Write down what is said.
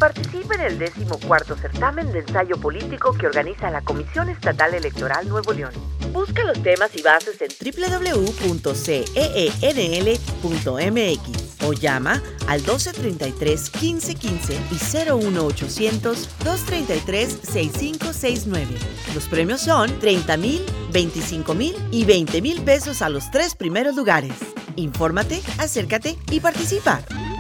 Participa en el 14º certamen de ensayo político que organiza la Comisión Estatal Electoral Nuevo León. Busca los temas y bases en www.ceenl.mx o llama al 1233-1515 y 01800-233-6569. Los premios son 30,000, 25,000 y 20,000 pesos a los 3 primeros lugares. Infórmate, acércate y participa.